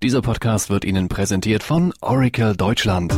Dieser Podcast wird Ihnen präsentiert von Oracle Deutschland.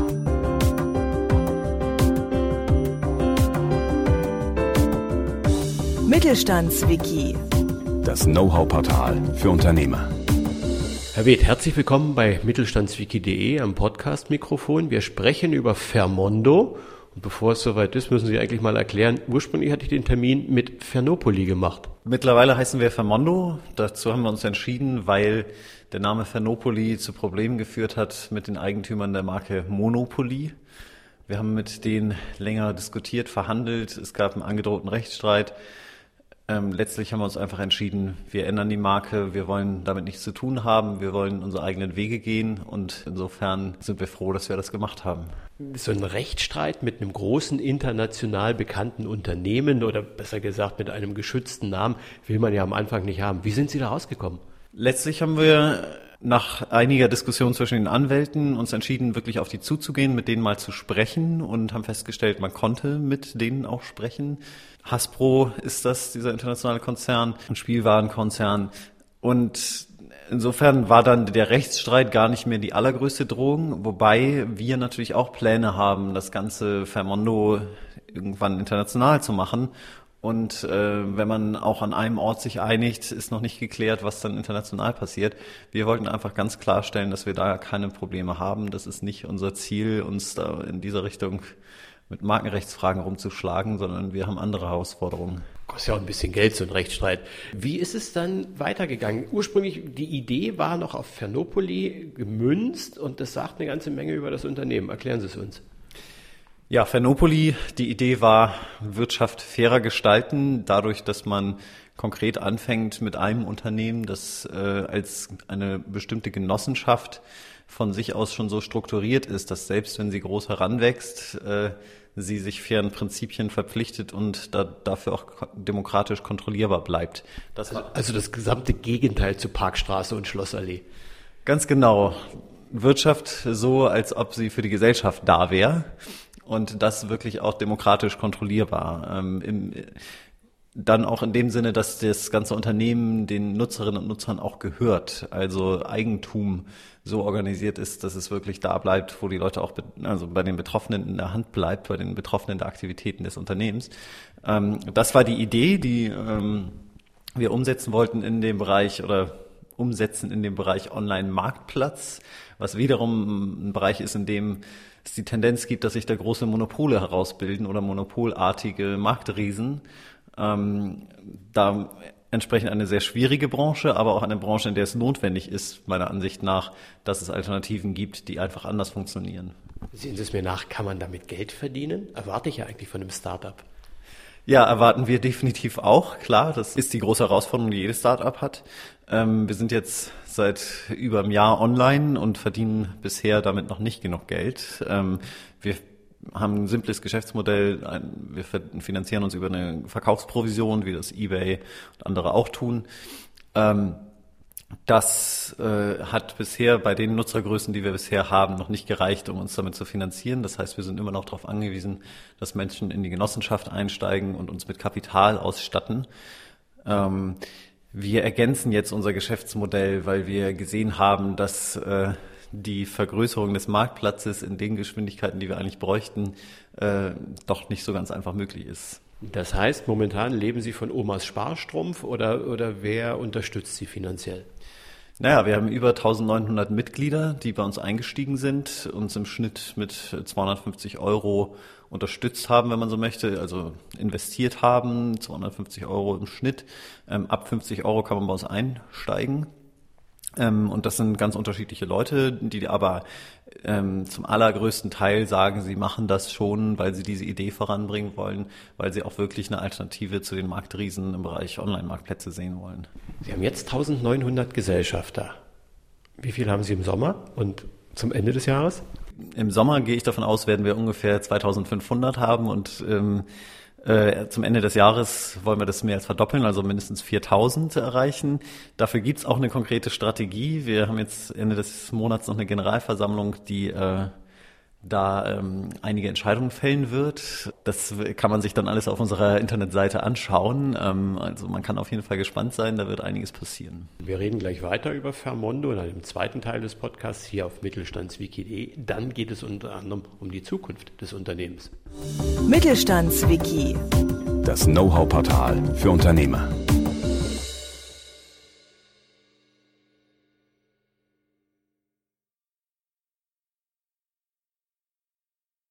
Mittelstandswiki. Das Know-how-Portal für Unternehmer. Herr Weth, herzlich willkommen bei mittelstandswiki.de am Podcast-Mikrofon. Wir sprechen über Vermondo. Und bevor es soweit ist, müssen Sie eigentlich mal erklären, ursprünglich hatte ich den Termin mit Fernopoli gemacht. Mittlerweile heißen wir Vermondo. Dazu haben wir uns entschieden, weil der Name Fernopoli zu Problemen geführt hat mit den Eigentümern der Marke Monopoly. Wir haben mit denen länger diskutiert, verhandelt. Es gab einen angedrohten Rechtsstreit. Letztlich haben wir uns einfach entschieden, wir ändern die Marke, wir wollen damit nichts zu tun haben, wir wollen unsere eigenen Wege gehen und insofern sind wir froh, dass wir das gemacht haben. So ein Rechtsstreit mit einem großen international bekannten Unternehmen oder besser gesagt mit einem geschützten Namen will man ja am Anfang nicht haben. Wie sind Sie da rausgekommen? Letztlich haben wir nach einiger Diskussion zwischen den Anwälten uns entschieden, wirklich auf die zuzugehen, mit denen mal zu sprechen und haben festgestellt, man konnte mit denen auch sprechen. Hasbro ist das, dieser internationale Konzern, ein Spielwarenkonzern. Und insofern war dann der Rechtsstreit gar nicht mehr die allergrößte Drohung, wobei wir natürlich auch Pläne haben, das ganze Vermondo irgendwann international zu machen. Und wenn man auch an einem Ort sich einigt, ist noch nicht geklärt, was dann international passiert. Wir wollten einfach ganz klarstellen, dass wir da keine Probleme haben. Das ist nicht unser Ziel, uns da in dieser Richtung mit Markenrechtsfragen rumzuschlagen, sondern wir haben andere Herausforderungen. Kostet ja auch ein bisschen Geld, so ein Rechtsstreit. Wie ist es dann weitergegangen? Ursprünglich, die Idee war noch auf Fernopoli gemünzt und das sagt eine ganze Menge über das Unternehmen. Erklären Sie es uns. Ja, Fernopoli, die Idee war, Wirtschaft fairer gestalten, dadurch, dass man konkret anfängt mit einem Unternehmen, das als eine bestimmte Genossenschaft von sich aus schon so strukturiert ist, dass selbst wenn sie groß heranwächst, sie sich fairen Prinzipien verpflichtet und dafür auch demokratisch kontrollierbar bleibt. Also das gesamte Gegenteil zu Parkstraße und Schlossallee. Ganz genau. Wirtschaft so, als ob sie für die Gesellschaft da wäre und das wirklich auch demokratisch kontrollierbar. Dann auch in dem Sinne, dass das ganze Unternehmen den Nutzerinnen und Nutzern auch gehört. Also Eigentum so organisiert ist, dass es wirklich da bleibt, wo die Leute auch, also bei den Betroffenen in der Hand bleibt, bei den Betroffenen der Aktivitäten des Unternehmens. Das war die Idee, die wir umsetzen wollten in dem Bereich Online-Marktplatz, was wiederum ein Bereich ist, in dem es die Tendenz gibt, dass sich da große Monopole herausbilden oder monopolartige Marktriesen. Da entsprechend eine sehr schwierige Branche, aber auch eine Branche, in der es notwendig ist, meiner Ansicht nach, dass es Alternativen gibt, die einfach anders funktionieren. Sehen Sie es mir nach, kann man damit Geld verdienen? Erwarte ich ja eigentlich von einem Start-up. Ja, erwarten wir definitiv auch, klar. Das ist die große Herausforderung, die jedes Start-up hat. Wir sind jetzt seit über einem Jahr online und verdienen bisher damit noch nicht genug Geld. Wir haben ein simples Geschäftsmodell. Wir finanzieren uns über eine Verkaufsprovision, wie das eBay und andere auch tun. Das hat bisher bei den Nutzergrößen, die wir bisher haben, noch nicht gereicht, um uns damit zu finanzieren. Das heißt, wir sind immer noch darauf angewiesen, dass Menschen in die Genossenschaft einsteigen und uns mit Kapital ausstatten. Wir ergänzen jetzt unser Geschäftsmodell, weil wir gesehen haben, dass die Vergrößerung des Marktplatzes in den Geschwindigkeiten, die wir eigentlich bräuchten, doch nicht so ganz einfach möglich ist. Das heißt, momentan leben Sie von Omas Sparstrumpf oder wer unterstützt Sie finanziell? Naja, wir haben über 1900 Mitglieder, die bei uns eingestiegen sind, uns im Schnitt mit 250 € unterstützt haben, wenn man so möchte, also investiert haben, 250 € im Schnitt. Ab 50 € kann man bei uns einsteigen. Und das sind ganz unterschiedliche Leute, die aber zum allergrößten Teil sagen, sie machen das schon, weil sie diese Idee voranbringen wollen, weil sie auch wirklich eine Alternative zu den Marktriesen im Bereich Online-Marktplätze sehen wollen. Sie haben jetzt 1900 Gesellschafter. Wie viel haben Sie im Sommer und zum Ende des Jahres? Im Sommer gehe ich davon aus, werden wir ungefähr 2500 haben und zum Ende des Jahres wollen wir das mehr als verdoppeln, also mindestens 4000 erreichen. Dafür gibt's auch eine konkrete Strategie. Wir haben jetzt Ende des Monats noch eine Generalversammlung, die da einige Entscheidungen fällen wird. Das kann man sich dann alles auf unserer Internetseite anschauen. Also man kann auf jeden Fall gespannt sein, da wird einiges passieren. Wir reden gleich weiter über Vermondo in einem zweiten Teil des Podcasts hier auf mittelstandswiki.de. Dann geht es unter anderem um die Zukunft des Unternehmens. Mittelstandswiki. Das Know-how-Portal für Unternehmer.